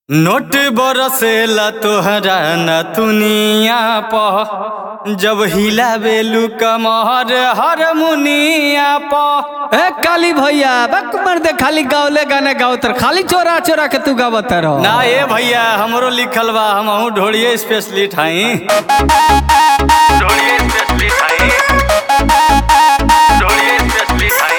Note बरसेला तोहरा नतुनिया प जब हिलावेलू कमर हारमोनिया प। ए काली भैया बक मर्दे खाली गावले गाने गावतर खाली चोरा चोरा के तू गावत रहो ना ए भैया हमरो लिखल बा हमहू ढोड़िए स्पेशली ठाई ढोड़िए स्पेशली ठाई ढोड़िए स्पेशली ठाई।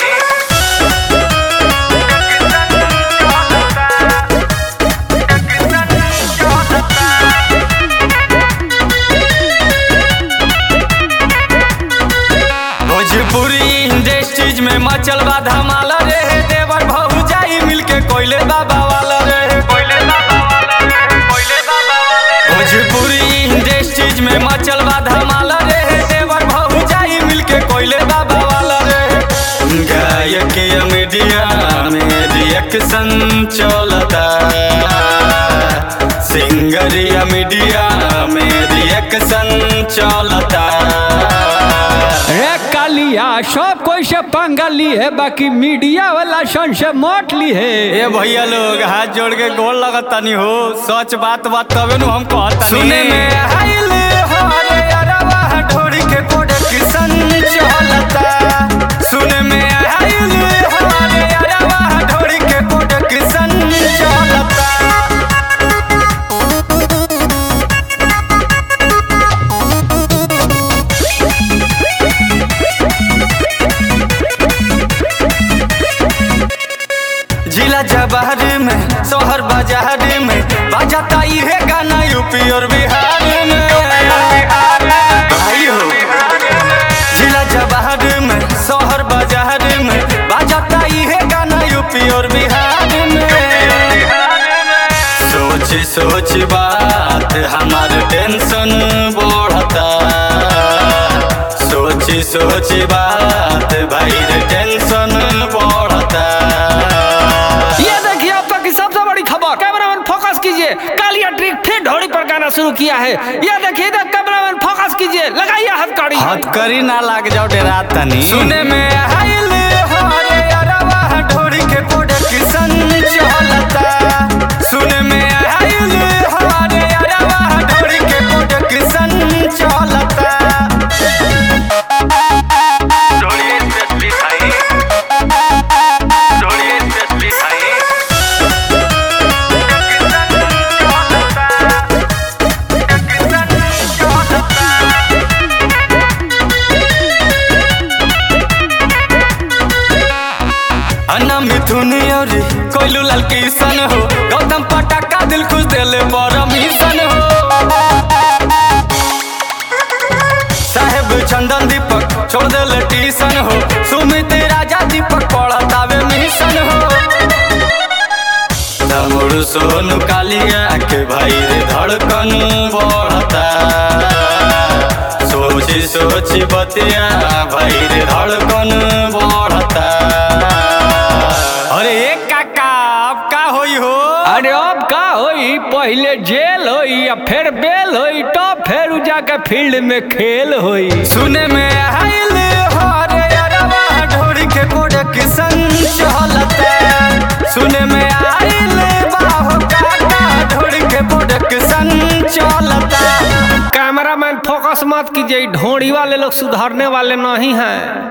भोजपुरी इंडस्ट्रीज में मचल बा धमाल रे देवर भौजाई मिलके कोइले बाबा वाला रे कोइले बाबा वाला रे कोइले बाबा वाला रे। भोजपुरी इंडस्ट्रीज में मचल बा धमाल रे देवर भौजाई मिलके कोइले बाबा वाला रे। गायक मीडिया में रिएक्शन चलता सिंगर मीडिया में रिएक्शन चलता। कालिया सब कोई से पंगली है बाकी मीडिया वाला सन से मोट ली है। ए भैया लोग हाथ जोड़ के गोल लगतानी हो सच बात तबे नु हम कहतानी। सुने में आइल हो रे अरवा ढोड़ी के प्रोडक्शन चलता सुने में आइल हो रे अरवा ढोड़ी के प्रोडक्शन चलता। जिला जवाहर में शहर बाजार में बजाता ये गाना यूपी और बिहार में भाई हो। जिला जवाहर में शहर बाजार में बजाता ये गाना यूपी और बिहार में। सोच सोच बात हमार टेंशन बढ़ता सोच सोच बात भाई टेंशन बढ़ता। कालिया ट्रिक फिर ढोड़ी पर गाना शुरू किया है। यह देखिए इधर कैमरामैन फोकस कीजिए लगाइए हथकड़ी हथकड़ी ना लाग जाओ डेरा तनी। सुने में आइल हो रे अरवा ढोड़ी के प्रोडक्शन चलता सुने में आइल हो रे अरवा ढोड़ी के प्रोडक्शन चलता। ढोड़ी स्पेशली खाई ढोड़ी स्पेशली खाई अन्ना मिथुन और कोइलू लाल किशन हो गौतम पटाका दिल खुश दिल बड़ा मिशन हो। साहेब चंदन दीपक छोड़ दिल टीशन हो सुमित राजा दीपक पढ़तावे मिशन हो। तमुड़ सोनू कालिया के भाई रे धड़कन बढ़ता सोची सोची बतिया भाई रे धड़कन बढ़ता। अरे एक काका अब का होई हो। अरे अब का होई पहले जेल होई या फिर बेल होई तो फिर जाके फील्ड में खेल होई। सुने में आइल हो रे अरवा ढोड़ी के प्रोडक्शन चलता सुने में आइल बाहो काका ढोड़ी के प्रोडक्शन चलता। कैमरामैन फोकस मत कीजिए ढोड़ी वाले लोग सुधारने वाले नहीं हैं।